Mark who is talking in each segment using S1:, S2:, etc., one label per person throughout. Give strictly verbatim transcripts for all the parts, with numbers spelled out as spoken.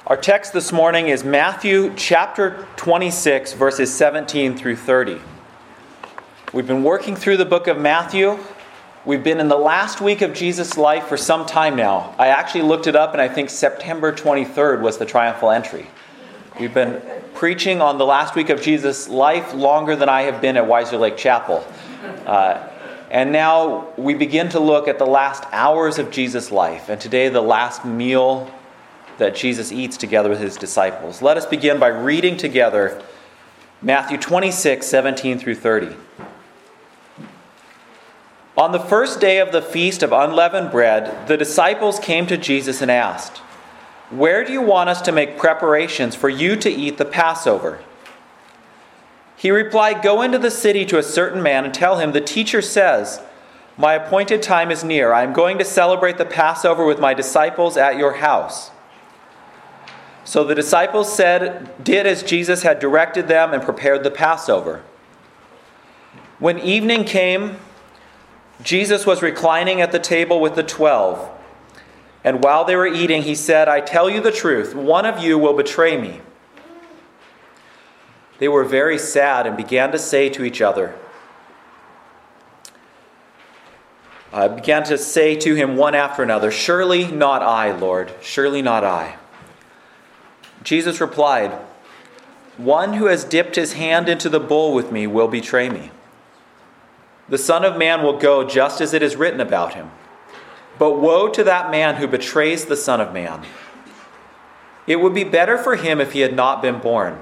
S1: Our text this morning is Matthew chapter twenty-six, verses seventeen through thirty. We've been working through the book of Matthew. We've been in the last week of Jesus' life for some time now. I actually looked it up, and I think September twenty-third was the triumphal entry. We've been preaching on the last week of Jesus' life longer than I have been at Weiser Lake Chapel. Uh, and now we begin to look at the last hours of Jesus' life, and today the last meal that Jesus eats together with his disciples. Let us begin by reading together Matthew twenty-six, seventeen through thirty. On the first day of the feast of unleavened bread, the disciples came to Jesus and asked, "Where do you want us to make preparations for you to eat the Passover?" He replied, "Go into the city to a certain man and tell him, 'The teacher says, my appointed time is near. I am going to celebrate the Passover with my disciples at your house.'" So the disciples said, did as Jesus had directed them and prepared the Passover. When evening came, Jesus was reclining at the table with the twelve. And while they were eating, he said, "I tell you the truth, one of you will betray me." They were very sad and began to say to each other, uh, began to say to him one after another, "Surely not I, Lord, surely not I." Jesus replied, "One who has dipped his hand into the bowl with me will betray me. The Son of Man will go just as it is written about him. But woe to that man who betrays the Son of Man. It would be better for him if he had not been born."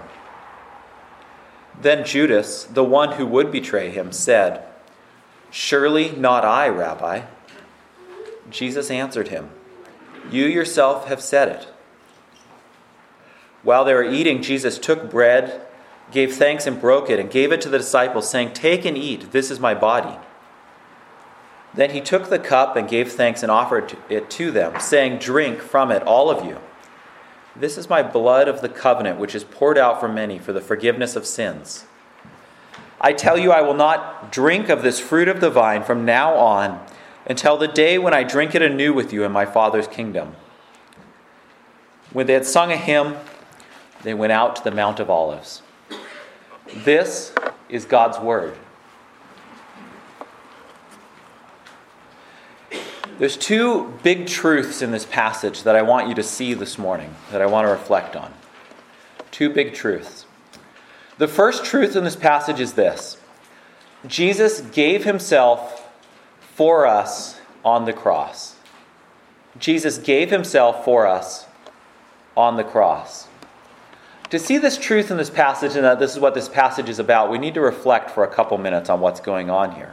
S1: Then Judas, the one who would betray him, said, "Surely not I, Rabbi." Jesus answered him, "You yourself have said it." While they were eating, Jesus took bread, gave thanks and broke it, and gave it to the disciples, saying, "Take and eat, this is my body." Then he took the cup and gave thanks and offered it to them, saying, "Drink from it, all of you. This is my blood of the covenant, which is poured out for many for the forgiveness of sins. I tell you, I will not drink of this fruit of the vine from now on until the day when I drink it anew with you in my Father's kingdom." When they had sung a hymn, they went out to the Mount of Olives. This is God's word. There's two big truths in this passage that I want you to see this morning, that I want to reflect on. Two big truths. The first truth in this passage is this: Jesus gave himself for us on the cross. Jesus gave himself for us on the cross. To see this truth in this passage, and that this is what this passage is about, we need to reflect for a couple minutes on what's going on here.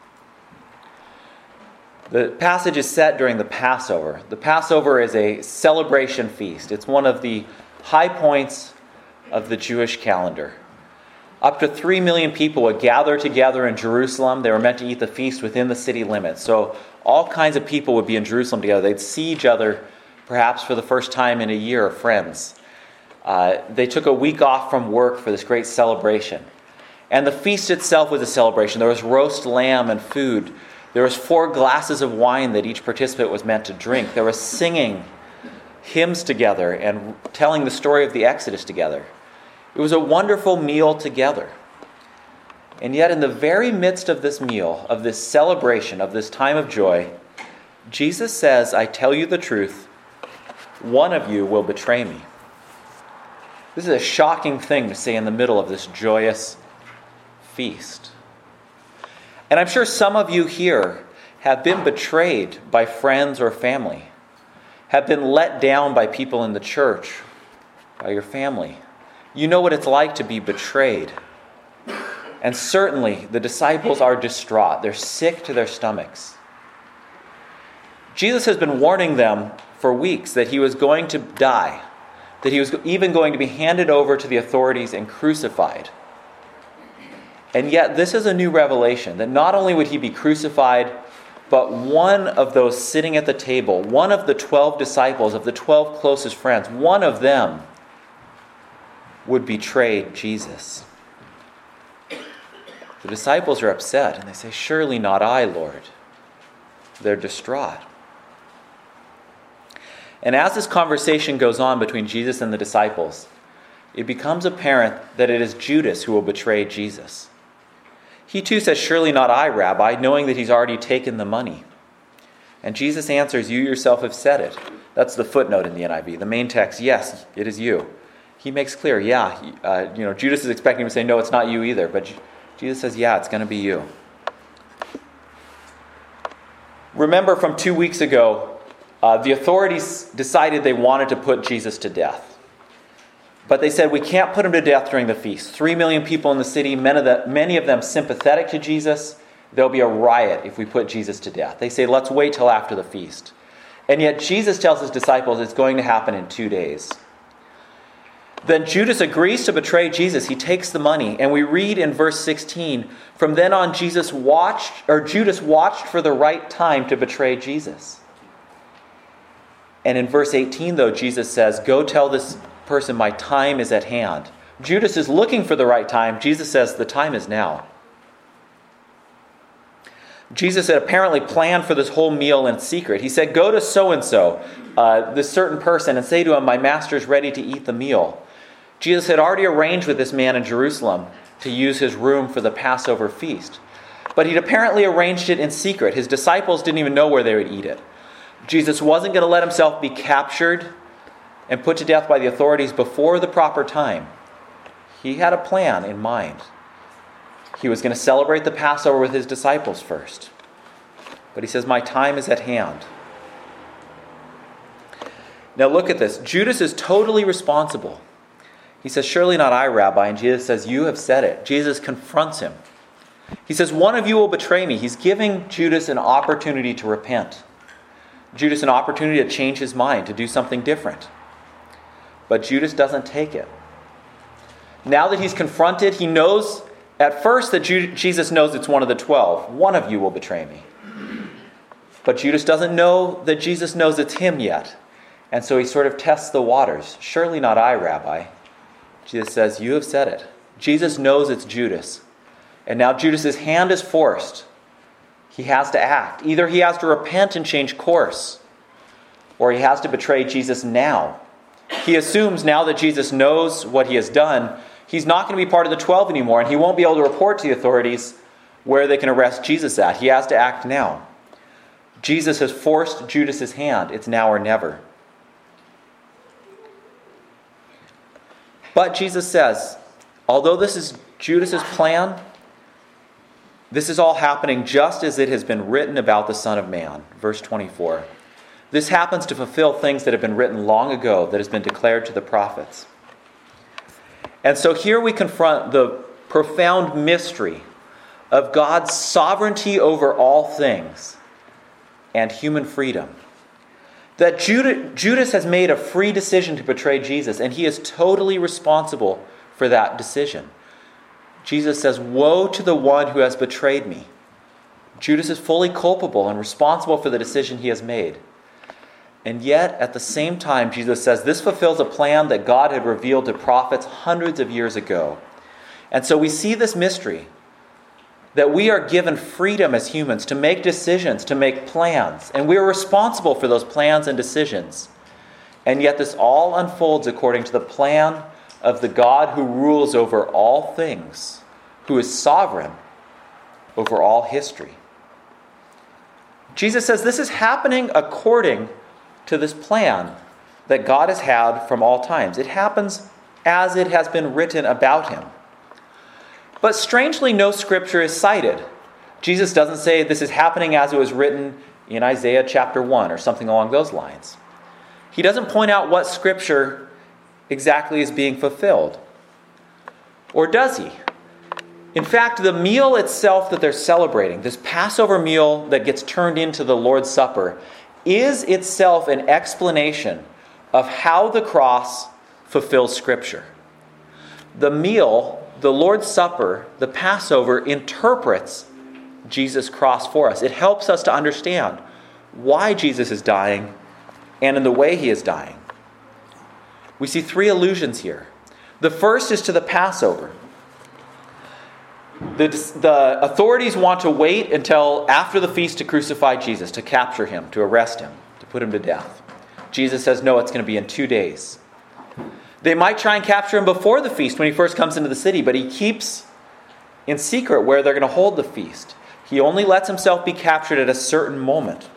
S1: The passage is set during the Passover. The Passover is a celebration feast. It's one of the high points of the Jewish calendar. Up to three million people would gather together in Jerusalem. They were meant to eat the feast within the city limits. So all kinds of people would be in Jerusalem together. They'd see each other perhaps for the first time in a year, of friends. Uh, they took a week off from work for this great celebration. And the feast itself was a celebration. There was roast lamb and food. There was four glasses of wine that each participant was meant to drink. There was singing hymns together and telling the story of the Exodus together. It was a wonderful meal together. And yet in the very midst of this meal, of this celebration, of this time of joy, Jesus says, "I tell you the truth, one of you will betray me." This is a shocking thing to say in the middle of this joyous feast. And I'm sure some of you here have been betrayed by friends or family, have been let down by people in the church, by your family. You know what it's like to be betrayed. And certainly the disciples are distraught. They're sick to their stomachs. Jesus has been warning them for weeks that he was going to die, that he was even going to be handed over to the authorities and crucified. And yet this is a new revelation, that not only would he be crucified, but one of those sitting at the table, one of the twelve disciples, of the twelve closest friends, one of them would betray Jesus. The disciples are upset and they say, "Surely not I, Lord." They're distraught. And as this conversation goes on between Jesus and the disciples, it becomes apparent that it is Judas who will betray Jesus. He too says, "Surely not I, Rabbi," knowing that he's already taken the money. And Jesus answers, "You yourself have said it." That's the footnote in the N I V. The main text, "Yes, it is you." He makes clear, yeah, uh, you know, Judas is expecting him to say, "No, it's not you either." But Jesus says, "Yeah, it's going to be you." Remember from two weeks ago, uh, the authorities decided they wanted to put Jesus to death. But they said, we can't put him to death during the feast. Three million people in the city, many of, the, many of them sympathetic to Jesus. There'll be a riot if we put Jesus to death. They say, let's wait till after the feast. And yet Jesus tells his disciples it's going to happen in two days. Then Judas agrees to betray Jesus. He takes the money. And we read in verse sixteen, from then on Jesus watched, or Judas watched for the right time to betray Jesus. And in verse eighteen, though, Jesus says, go tell this person, my time is at hand. Judas is looking for the right time. Jesus says, the time is now. Jesus had apparently planned for this whole meal in secret. He said, go to so-and-so, uh, this certain person, and say to him, my master is ready to eat the meal. Jesus had already arranged with this man in Jerusalem to use his room for the Passover feast. But he'd apparently arranged it in secret. His disciples didn't even know where they would eat it. Jesus wasn't going to let himself be captured and put to death by the authorities before the proper time. He had a plan in mind. He was going to celebrate the Passover with his disciples first. But he says, my time is at hand. Now look at this. Judas is totally responsible. He says, surely not I, Rabbi. And Jesus says, you have said it. Jesus confronts him. He says, one of you will betray me. He's giving Judas an opportunity to repent. Judas an opportunity to change his mind, to do something different. But Judas doesn't take it. Now that he's confronted, he knows at first that Ju- Jesus knows it's one of the twelve. One of you will betray me. But Judas doesn't know that Jesus knows it's him yet. And so he sort of tests the waters. Surely not I, Rabbi. Jesus says, you have said it. Jesus knows it's Judas. And now Judas's hand is forced. He has to act. Either he has to repent and change course, or he has to betray Jesus now. He assumes now that Jesus knows what he has done, he's not going to be part of the twelve anymore, and he won't be able to report to the authorities where they can arrest Jesus at. He has to act now. Jesus has forced Judas's hand. It's now or never. But Jesus says, although this is Judas's plan, this is all happening just as it has been written about the Son of Man. Verse twenty-four. This happens to fulfill things that have been written long ago, that has been declared to the prophets. And so here we confront the profound mystery of God's sovereignty over all things and human freedom. That Judas has made a free decision to betray Jesus, and he is totally responsible for that decision. Jesus says, woe to the one who has betrayed me. Judas is fully culpable and responsible for the decision he has made. And yet, at the same time, Jesus says this fulfills a plan that God had revealed to prophets hundreds of years ago. And so we see this mystery, that we are given freedom as humans to make decisions, to make plans. And we are responsible for those plans and decisions. And yet this all unfolds according to the plan of the God who rules over all things, who is sovereign over all history. Jesus says this is happening according to this plan that God has had from all times. It happens as it has been written about him. But strangely, no scripture is cited. Jesus doesn't say this is happening as it was written in Isaiah chapter one or something along those lines. He doesn't point out what scripture exactly is being fulfilled. Or does he? In fact, the meal itself that they're celebrating, this Passover meal that gets turned into the Lord's Supper, is itself an explanation of how the cross fulfills Scripture. The meal, the Lord's Supper, the Passover, interprets Jesus' cross for us. It helps us to understand why Jesus is dying and in the way he is dying. We see three allusions here. The first is to the Passover. The, the authorities want to wait until after the feast to crucify Jesus, to capture him, to arrest him, to put him to death. Jesus says, no, it's going to be in two days. They might try and capture him before the feast when he first comes into the city, but he keeps in secret where they're going to hold the feast. He only lets himself be captured at a certain moment.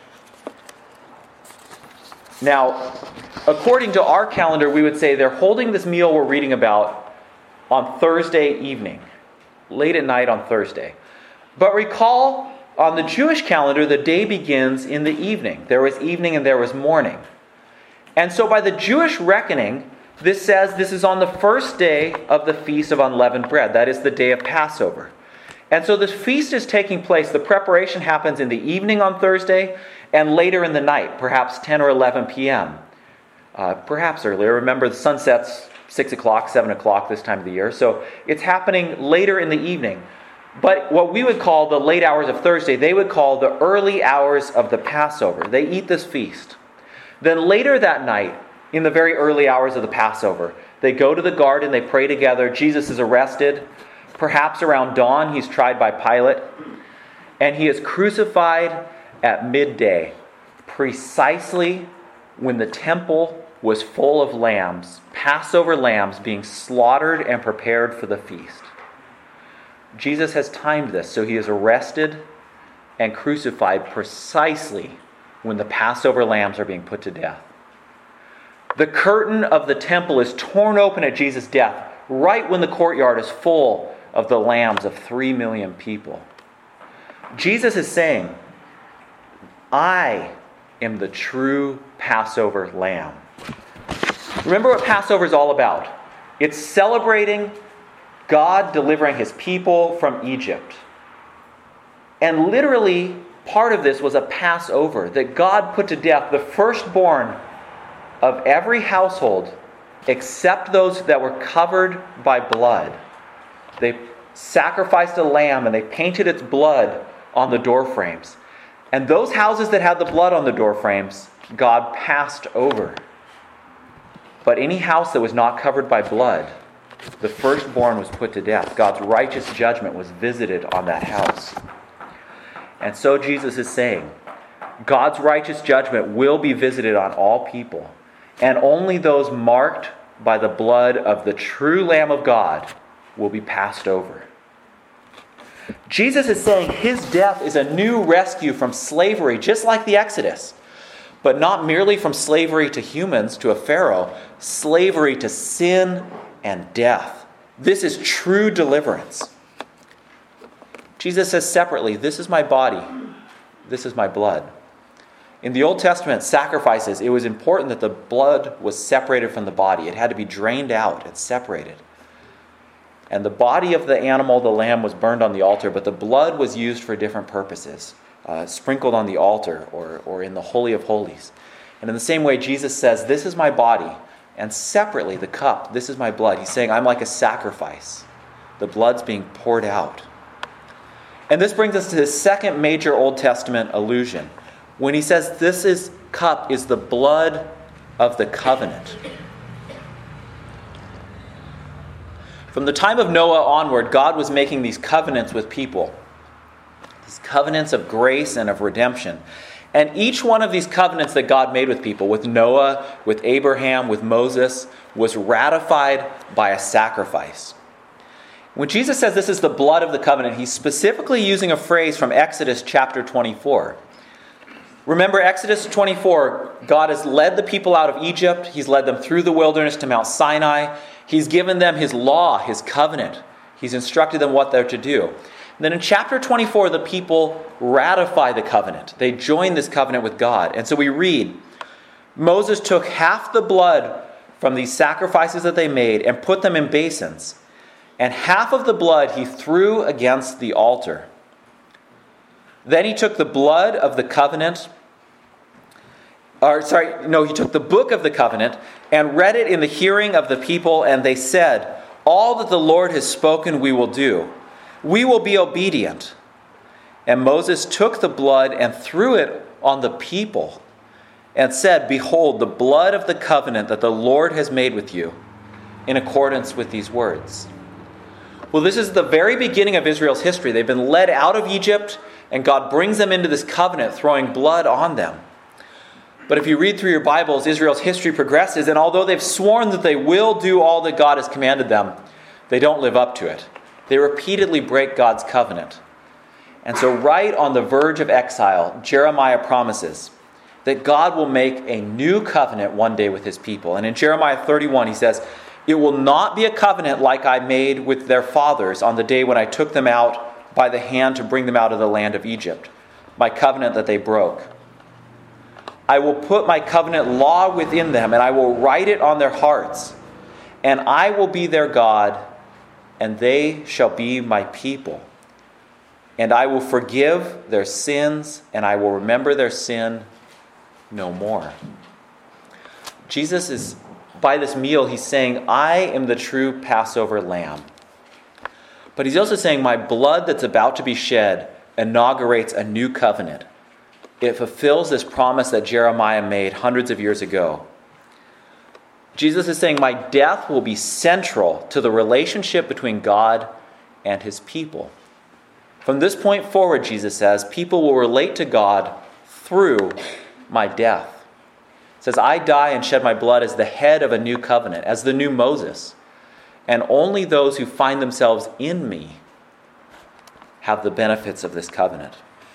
S1: Now, according to our calendar, we would say they're holding this meal we're reading about on Thursday evening, late at night on Thursday. But recall, on the Jewish calendar, the day begins in the evening. There was evening and there was morning. And so by the Jewish reckoning, this says this is on the first day of the Feast of Unleavened Bread. That is the day of Passover. And so this feast is taking place. The preparation happens in the evening on Thursday and later in the night, perhaps ten or eleven p.m. Uh, perhaps earlier. Remember, the sun sets six o'clock, seven o'clock this time of the year. So it's happening later in the evening. But what we would call the late hours of Thursday, they would call the early hours of the Passover. They eat this feast. Then later that night, in the very early hours of the Passover, they go to the garden, they pray together. Jesus is arrested. Perhaps around dawn, he's tried by Pilate. And he is crucified at midday, precisely when the temple was full of lambs, Passover lambs being slaughtered and prepared for the feast. Jesus has timed this, so he is arrested and crucified precisely when the Passover lambs are being put to death. The curtain of the temple is torn open at Jesus' death, right when the courtyard is full of the lambs of three million people. Jesus is saying, I am the true Passover lamb. Remember what Passover is all about. It's celebrating God delivering his people from Egypt. And literally, part of this was a Passover, that God put to death the firstborn of every household except those that were covered by blood. They sacrificed a lamb and they painted its blood on the door frames. And those houses that had the blood on the door frames, God passed over. But any house that was not covered by blood, the firstborn was put to death. God's righteous judgment was visited on that house. And so Jesus is saying, God's righteous judgment will be visited on all people, and only those marked by the blood of the true Lamb of God will be passed over. Jesus is saying his death is a new rescue from slavery, just like the Exodus, but not merely from slavery to humans, to a Pharaoh, slavery to sin and death. This is true deliverance. Jesus says separately, this is my body, this is my blood. In the Old Testament sacrifices, it was important that the blood was separated from the body. It had to be drained out and separated. And the body of the animal, the lamb, was burned on the altar, but the blood was used for different purposes, uh, sprinkled on the altar or, or in the Holy of Holies. And in the same way, Jesus says, this is my body, and separately the cup, this is my blood. He's saying, I'm like a sacrifice. The blood's being poured out. And this brings us to his second major Old Testament allusion, when he says this is cup is the blood of the covenant. From the time of Noah onward, God was making these covenants with people. These covenants of grace and of redemption. And each one of these covenants that God made with people, with Noah, with Abraham, with Moses, was ratified by a sacrifice. When Jesus says this is the blood of the covenant, he's specifically using a phrase from Exodus chapter twenty-four. Remember Exodus twenty-four, God has led the people out of Egypt. He's led them through the wilderness to Mount Sinai. He's given them his law, his covenant. He's instructed them what they're to do. And then in chapter twenty-four, the people ratify the covenant. They join this covenant with God. And so we read, Moses took half the blood from these sacrifices that they made and put them in basins. And half of the blood he threw against the altar. Then he took the blood of the covenant, or sorry, no, he took the book of the covenant and read it in the hearing of the people, and they said, all that the Lord has spoken we will do. We will be obedient. And Moses took the blood and threw it on the people and said, behold, the blood of the covenant that the Lord has made with you in accordance with these words. Well, this is the very beginning of Israel's history. They've been led out of Egypt, and God brings them into this covenant, throwing blood on them. But if you read through your Bibles, Israel's history progresses, and although they've sworn that they will do all that God has commanded them, they don't live up to it. They repeatedly break God's covenant. And so right on the verge of exile, Jeremiah promises that God will make a new covenant one day with his people. And in Jeremiah thirty-one, he says, "It will not be a covenant like I made with their fathers on the day when I took them out by the hand to bring them out of the land of Egypt, my covenant that they broke. I will put my covenant law within them, and I will write it on their hearts. And I will be their God, and they shall be my people. And I will forgive their sins, and I will remember their sin no more." Jesus is, by this meal, he's saying, I am the true Passover lamb. But he's also saying, my blood that's about to be shed inaugurates a new covenant. It fulfills this promise that Jeremiah made hundreds of years ago. Jesus is saying, my death will be central to the relationship between God and his people. From this point forward, Jesus says, people will relate to God through my death. It says, I die and shed my blood as the head of a new covenant, as the new Moses. And only those who find themselves in me have the benefits of this covenant.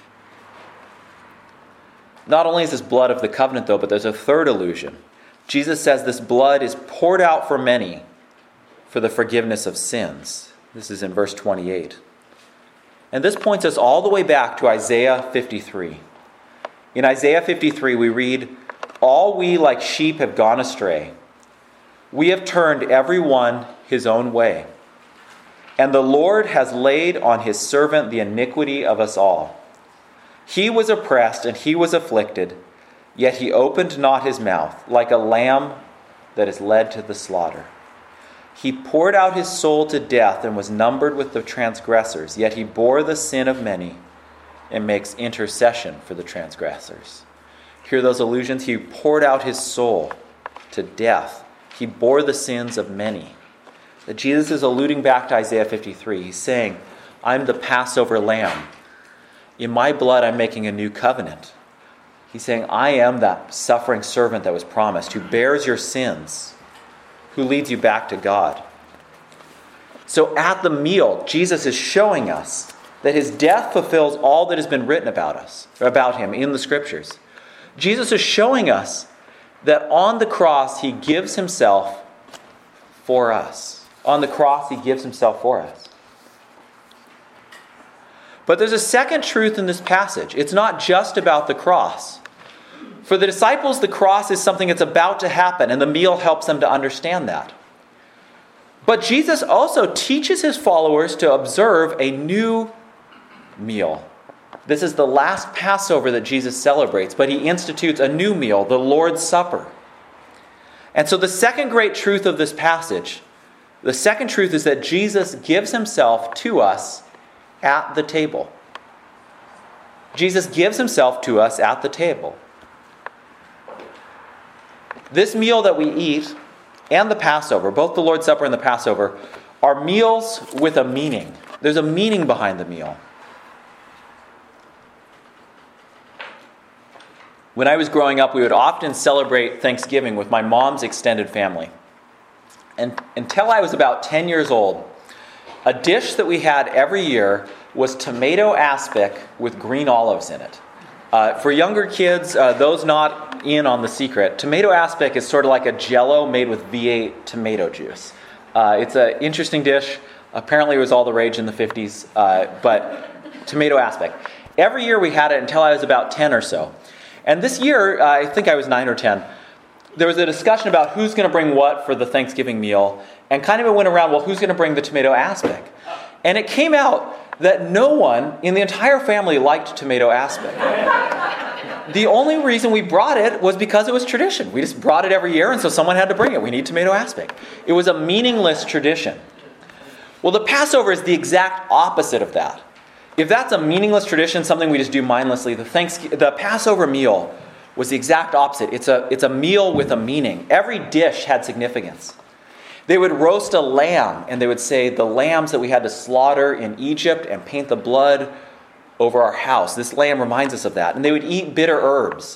S1: Not only is this blood of the covenant, though, but there's a third allusion. Jesus says this blood is poured out for many for the forgiveness of sins. This is in verse twenty-eight. And this points us all the way back to Isaiah fifty-three. In Isaiah fifty-three, we read, "All we like sheep have gone astray. We have turned every one his own way. And the Lord has laid on his servant the iniquity of us all. He was oppressed and he was afflicted, yet he opened not his mouth, like a lamb that is led to the slaughter. He poured out his soul to death and was numbered with the transgressors, yet he bore the sin of many and makes intercession for the transgressors." Hear those allusions? He poured out his soul to death. He bore the sins of many. That Jesus is alluding back to Isaiah fifty-three. He's saying, I'm the Passover lamb. In my blood, I'm making a new covenant. He's saying, I am that suffering servant that was promised, who bears your sins, who leads you back to God. So at the meal, Jesus is showing us that his death fulfills all that has been written about us, about him in the scriptures. Jesus is showing us that on the cross, he gives himself for us. On the cross, he gives himself for us. But there's a second truth in this passage. It's not just about the cross. For the disciples, the cross is something that's about to happen, and the meal helps them to understand that. But Jesus also teaches his followers to observe a new meal. This is the last Passover that Jesus celebrates, but he institutes a new meal, the Lord's Supper. And so the second great truth of this passage, the second truth is that Jesus gives himself to us at the table. Jesus gives himself to us at the table. This meal that we eat and the Passover, both the Lord's Supper and the Passover, are meals with a meaning. There's a meaning behind the meal. When I was growing up, we would often celebrate Thanksgiving with my mom's extended family. And until I was about ten years old, a dish that we had every year was tomato aspic with green olives in it. Uh, for younger kids, uh, those not in on the secret, tomato aspic is sort of like a Jell-O made with V eight tomato juice. Uh, it's an interesting dish. Apparently it was all the rage in the fifties, uh, but tomato aspic. Every year we had it until I was about ten or so. And this year, uh, I think I was nine or ten, there was a discussion about who's going to bring what for the Thanksgiving meal, and kind of it went around, well, who's going to bring the tomato aspic? And it came out that no one in the entire family liked tomato aspic. The only reason we brought it was because it was tradition. We just brought it every year, and so someone had to bring it. We need tomato aspic. It was a meaningless tradition. Well, the Passover is the exact opposite of that. If that's a meaningless tradition, something we just do mindlessly, the Thanksgiving, the Passover meal was the exact opposite. It's a, it's a meal with a meaning. Every dish had significance. They would roast a lamb, and they would say, the lambs that we had to slaughter in Egypt and paint the blood over our house. This lamb reminds us of that. And they would eat bitter herbs.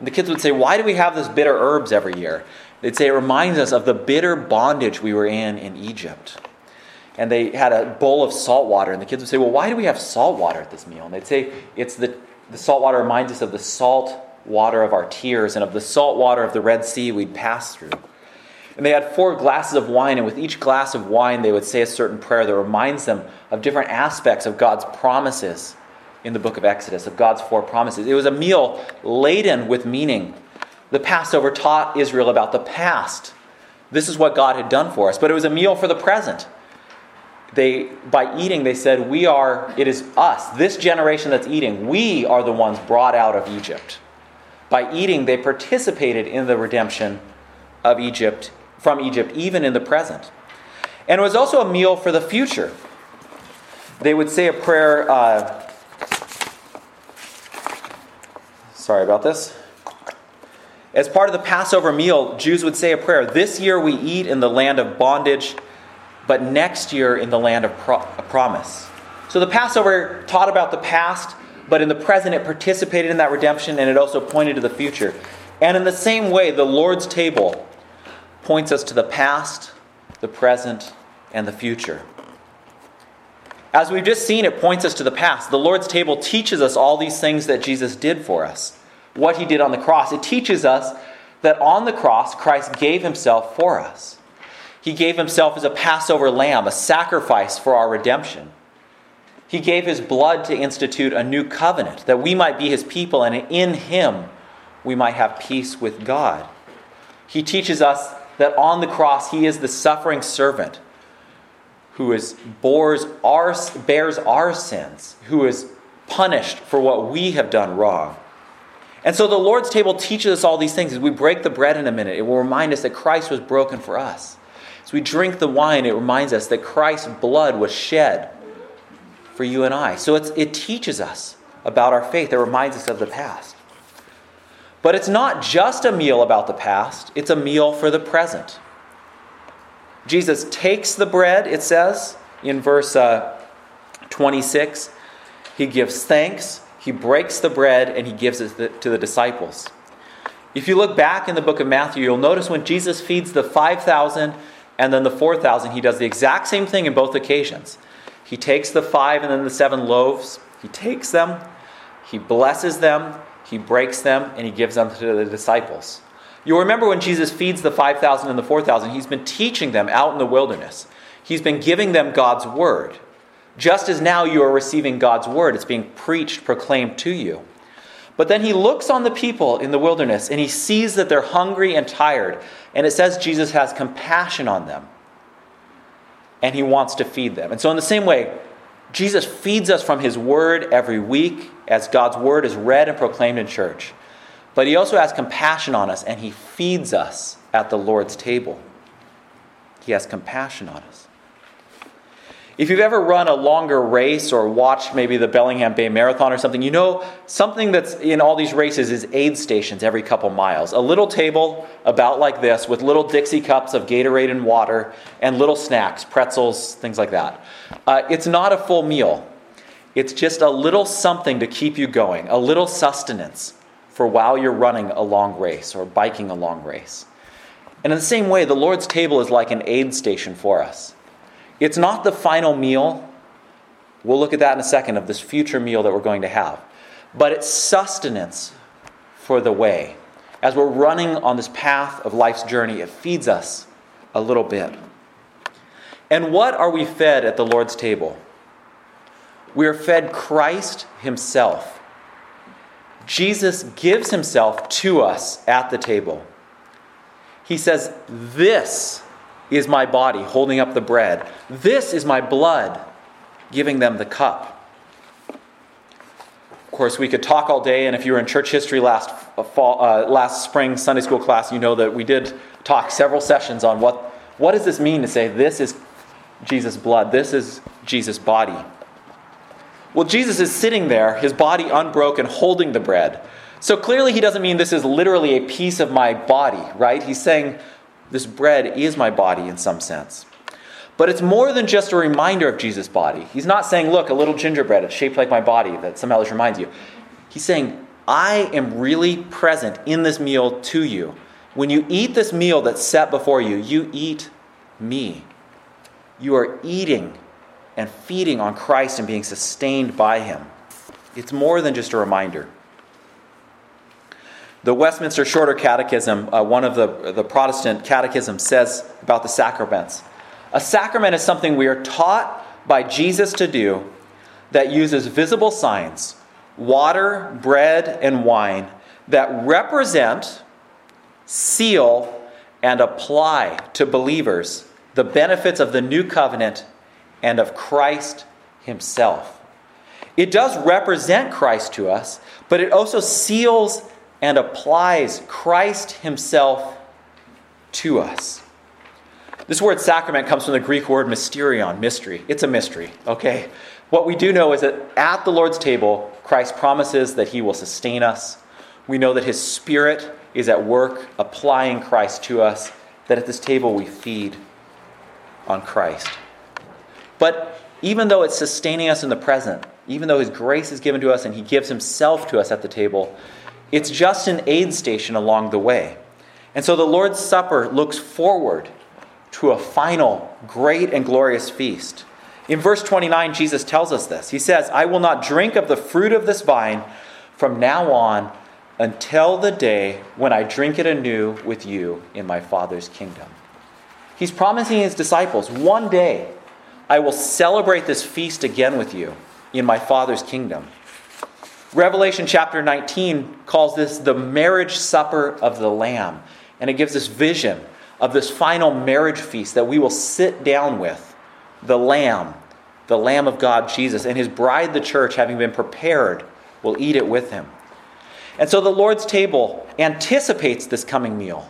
S1: And the kids would say, why do we have this bitter herbs every year? They'd say it reminds us of the bitter bondage we were in in Egypt. And they had a bowl of salt water, and the kids would say, well, why do we have salt water at this meal? And they'd say, it's the, the salt water reminds us of the salt water of our tears and of the salt water of the Red Sea we'd passed through. And they had four glasses of wine, and with each glass of wine they would say a certain prayer that reminds them of different aspects of God's promises in the book of Exodus, of God's four promises. It was a meal laden with meaning. The Passover taught Israel about the past. This is what God had done for us. But it was a meal for the present. They, by eating, they said, we are, it is us, this generation that's eating, we are the ones brought out of Egypt. By eating, they participated in the redemption of Egypt, from Egypt, even in the present. And it was also a meal for the future. They would say a prayer, uh, sorry about this. As part of the Passover meal, Jews would say a prayer, this year we eat in the land of bondage, but next year in the land of pro- promise. So the Passover taught about the past, but in the present it participated in that redemption, and it also pointed to the future. And in the same way, the Lord's table points us to the past, the present, and the future. As we've just seen, it points us to the past. The Lord's table teaches us all these things that Jesus did for us, what he did on the cross. It teaches us that on the cross, Christ gave himself for us. He gave himself as a Passover lamb, a sacrifice for our redemption. He gave his blood to institute a new covenant, that we might be his people, and in him we might have peace with God. He teaches us that on the cross he is the suffering servant who is bores our, bears our sins, who is punished for what we have done wrong. And so the Lord's table teaches us all these things. As we break the bread in a minute, it will remind us that Christ was broken for us. As we drink the wine, it reminds us that Christ's blood was shed for you and I. So it's, it teaches us about our faith. It reminds us of the past. But it's not just a meal about the past. It's a meal for the present. Jesus takes the bread, it says, in verse uh, twenty-six. He gives thanks, he breaks the bread, and he gives it to the disciples. If you look back in the book of Matthew, you'll notice when Jesus feeds the five thousand and then the four thousand, he does the exact same thing in both occasions. He takes the five and then the seven loaves, he takes them, he blesses them, he breaks them, and he gives them to the disciples. You'll remember when Jesus feeds the five thousand and the four thousand, he's been teaching them out in the wilderness. He's been giving them God's word. Just as now you are receiving God's word, it's being preached, proclaimed to you. But then he looks on the people in the wilderness and he sees that they're hungry and tired. And it says Jesus has compassion on them. And he wants to feed them. And so in the same way, Jesus feeds us from his word every week as God's word is read and proclaimed in church. But he also has compassion on us and he feeds us at the Lord's table. He has compassion on us. If you've ever run a longer race or watched maybe the Bellingham Bay Marathon or something, you know something that's in all these races is aid stations every couple miles. A little table about like this with little Dixie cups of Gatorade and water and little snacks, pretzels, things like that. Uh, it's not a full meal. It's just a little something to keep you going, a little sustenance for while you're running a long race or biking a long race. And in the same way, the Lord's table is like an aid station for us. It's not the final meal. We'll look at that in a second, of this future meal that we're going to have. But it's sustenance for the way. As we're running on this path of life's journey, it feeds us a little bit. And what are we fed at the Lord's table? We are fed Christ himself. Jesus gives himself to us at the table. He says, "This is my body," holding up the bread. "This is my blood," giving them the cup. Of course, we could talk all day, and if you were in church history last fall, uh, last spring Sunday school class, you know that we did talk several sessions on what, what does this mean to say, this is Jesus' blood, this is Jesus' body. Well, Jesus is sitting there, his body unbroken, holding the bread. So clearly he doesn't mean this is literally a piece of my body, right? He's saying, this bread is my body in some sense. But it's more than just a reminder of Jesus' body. He's not saying, look, a little gingerbread, it's shaped like my body, that somehow this reminds you. He's saying, I am really present in this meal to you. When you eat this meal that's set before you, you eat me. You are eating and feeding on Christ and being sustained by him. It's more than just a reminder. The Westminster Shorter Catechism, uh, one of the, the Protestant catechisms, says about the sacraments. A sacrament is something we are taught by Jesus to do that uses visible signs, water, bread, and wine, that represent, seal, and apply to believers the benefits of the new covenant and of Christ himself. It does represent Christ to us, but it also seals and applies Christ himself to us. This word sacrament comes from the Greek word mysterion, mystery. It's a mystery, okay? What we do know is that at the Lord's table, Christ promises that he will sustain us. We know that his Spirit is at work applying Christ to us, that at this table we feed on Christ. But even though it's sustaining us in the present, even though his grace is given to us and he gives himself to us at the table, it's just an aid station along the way. And so the Lord's Supper looks forward to a final great and glorious feast. In verse twenty-nine, Jesus tells us this. He says, I will not drink of the fruit of this vine from now on until the day when I drink it anew with you in my Father's kingdom. He's promising his disciples, one day I will celebrate this feast again with you in my Father's kingdom. Revelation chapter nineteen calls this the marriage supper of the Lamb. And it gives this vision of this final marriage feast that we will sit down with the Lamb, the Lamb of God, Jesus, and his bride, the church, having been prepared, will eat it with him. And so the Lord's table anticipates this coming meal.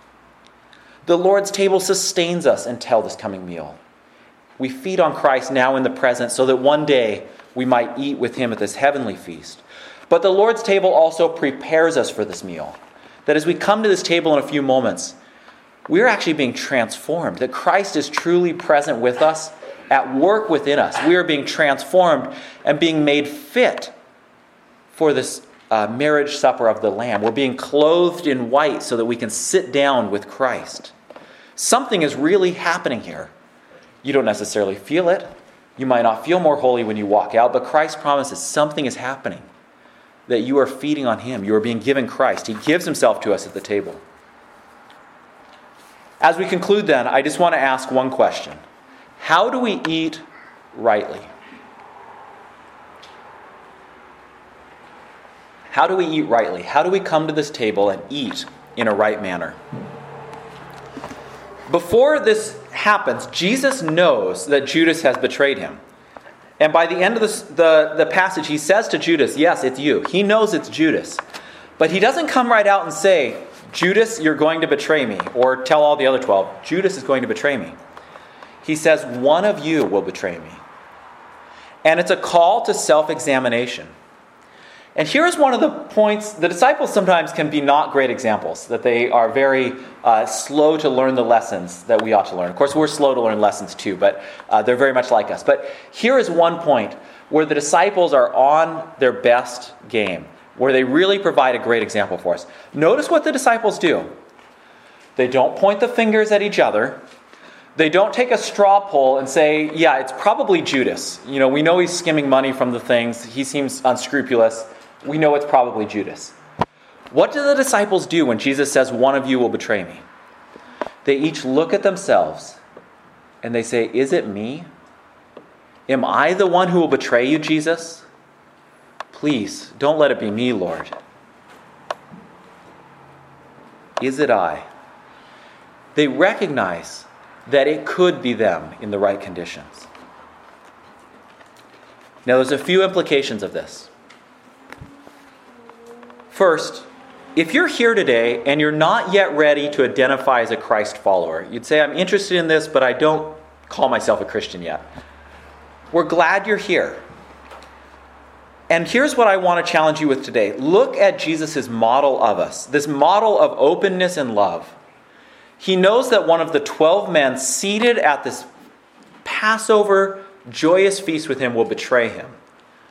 S1: The Lord's table sustains us until this coming meal. We feed on Christ now in the present so that one day we might eat with him at this heavenly feast. But the Lord's table also prepares us for this meal. That as we come to this table in a few moments, we're actually being transformed. That Christ is truly present with us, at work within us. We are being transformed and being made fit for this uh, marriage supper of the Lamb. We're being clothed in white so that we can sit down with Christ. Something is really happening here. You don't necessarily feel it. You might not feel more holy when you walk out, but Christ promises something is happening. That you are feeding on him. You are being given Christ. He gives himself to us at the table. As we conclude then, I just want to ask one question. How do we eat rightly? How do we eat rightly? How do we come to this table and eat in a right manner? Before this happens, Jesus knows that Judas has betrayed him. And by the end of this, the, the passage, he says to Judas, yes, it's you. He knows it's Judas. But he doesn't come right out and say, Judas, you're going to betray me. Or tell all the other twelve, Judas is going to betray me. He says, one of you will betray me. And it's a call to self-examination. And here's one of the points. The disciples sometimes can be not great examples, that they are very uh, slow to learn the lessons that we ought to learn. Of course, we're slow to learn lessons too, but uh, they're very much like us. But here is one point where the disciples are on their best game, where they really provide a great example for us. Notice what the disciples do. They don't point the fingers at each other. They don't take a straw poll and say, yeah, it's probably Judas. You know, we know he's skimming money from the things. He seems unscrupulous. We know it's probably Judas. What do the disciples do when Jesus says, one of you will betray me? They each look at themselves and they say, is it me? Am I the one who will betray you, Jesus? Please, don't let it be me, Lord. Is it I? They recognize that it could be them in the right conditions. Now, there's a few implications of this. First, if you're here today and you're not yet ready to identify as a Christ follower, you'd say, I'm interested in this, but I don't call myself a Christian yet. We're glad you're here. And here's what I want to challenge you with today. Look at Jesus' model of us, this model of openness and love. He knows that one of the twelve men seated at this Passover joyous feast with him will betray him.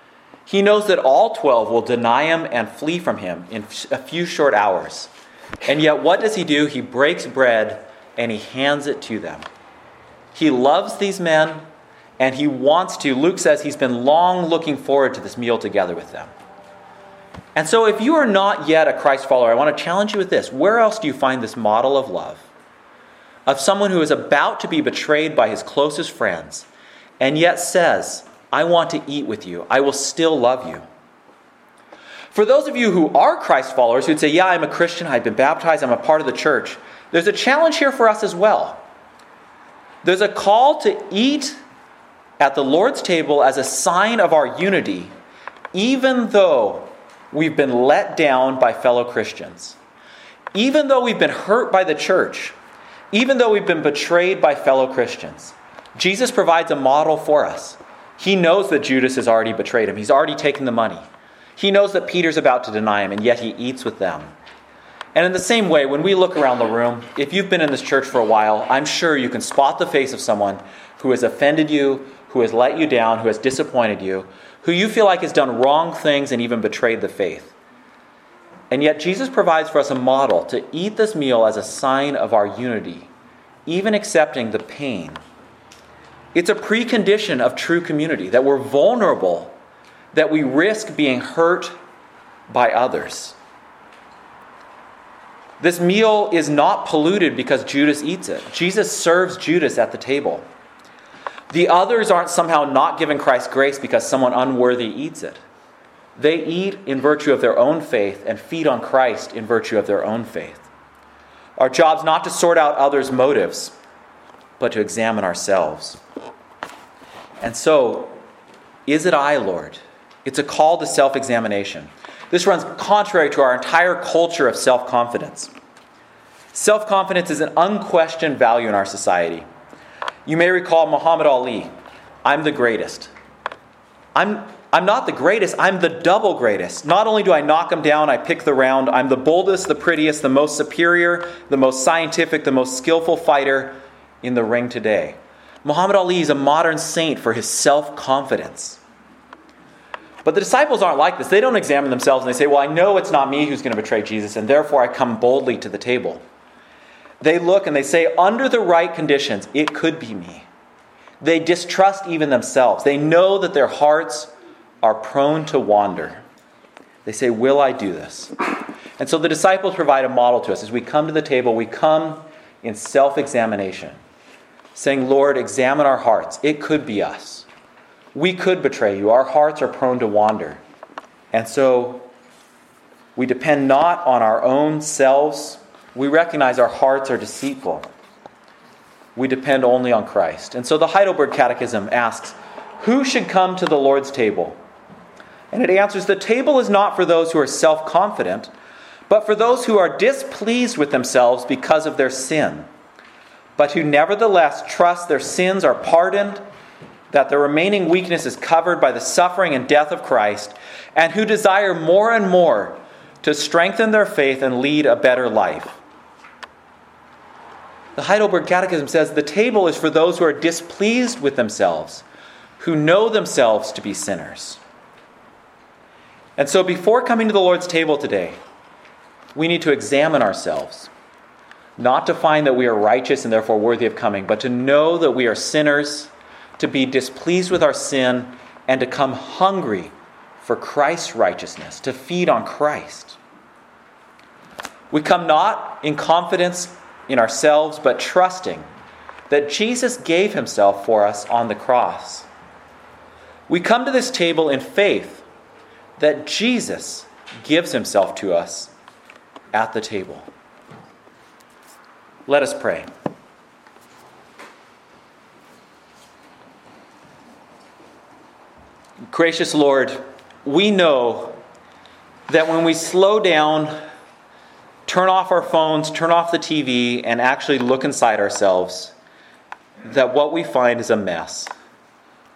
S1: He knows that all twelve will deny him and flee from him in a few short hours. And yet what does he do? He breaks bread and he hands it to them. He loves these men and he wants to. Luke says he's been long looking forward to this meal together with them. And so if you are not yet a Christ follower, I want to challenge you with this. Where else do you find this model of love? Of someone who is about to be betrayed by his closest friends and yet says, I want to eat with you. I will still love you. For those of you who are Christ followers, who'd say, yeah, I'm a Christian, I've been baptized, I'm a part of the church, there's a challenge here for us as well. There's a call to eat at the Lord's table as a sign of our unity, even though we've been let down by fellow Christians. Even though we've been hurt by the church, even though we've been betrayed by fellow Christians, Jesus provides a model for us. He knows that Judas has already betrayed him. He's already taken the money. He knows that Peter's about to deny him, and yet he eats with them. And in the same way, when we look around the room, if you've been in this church for a while, I'm sure you can spot the face of someone who has offended you, who has let you down, who has disappointed you, who you feel like has done wrong things and even betrayed the faith. And yet Jesus provides for us a model to eat this meal as a sign of our unity, even accepting the pain. It's a precondition of true community, that we're vulnerable, that we risk being hurt by others. This meal is not polluted because Judas eats it. Jesus serves Judas at the table. The others aren't somehow not given Christ's grace because someone unworthy eats it. They eat in virtue of their own faith and feed on Christ in virtue of their own faith. Our job's not to sort out others' motives, but to examine ourselves. And so, is it I, Lord? It's a call to self-examination. This runs contrary to our entire culture of self-confidence. Self-confidence is an unquestioned value in our society. You may recall Muhammad Ali. I'm the greatest. I'm, I'm not the greatest, I'm the double greatest. Not only do I knock him down, I pick the round. I'm the boldest, the prettiest, the most superior, the most scientific, the most skillful fighter in the ring today. Muhammad Ali is a modern saint for his self-confidence. But the disciples aren't like this. They don't examine themselves and they say, well, I know it's not me who's going to betray Jesus, and therefore I come boldly to the table. They look and they say, under the right conditions, it could be me. They distrust even themselves. They know that their hearts are prone to wander. They say, will I do this? And so the disciples provide a model to us. As we come to the table, we come in self-examination, saying, Lord, examine our hearts. It could be us. We could betray you. Our hearts are prone to wander. And so we depend not on our own selves. We recognize our hearts are deceitful. We depend only on Christ. And so the Heidelberg Catechism asks, who should come to the Lord's table? And it answers, the table is not for those who are self-confident, but for those who are displeased with themselves because of their sin, but who nevertheless trust their sins are pardoned, that their remaining weakness is covered by the suffering and death of Christ, and who desire more and more to strengthen their faith and lead a better life. The Heidelberg Catechism says the table is for those who are displeased with themselves, who know themselves to be sinners. And so before coming to the Lord's table today, we need to examine ourselves. Not to find that we are righteous and therefore worthy of coming, but to know that we are sinners, to be displeased with our sin, and to come hungry for Christ's righteousness, to feed on Christ. We come not in confidence in ourselves, but trusting that Jesus gave himself for us on the cross. We come to this table in faith that Jesus gives himself to us at the table. Let us pray. Gracious Lord, we know that when we slow down, turn off our phones, turn off the T V, and actually look inside ourselves, that what we find is a mess.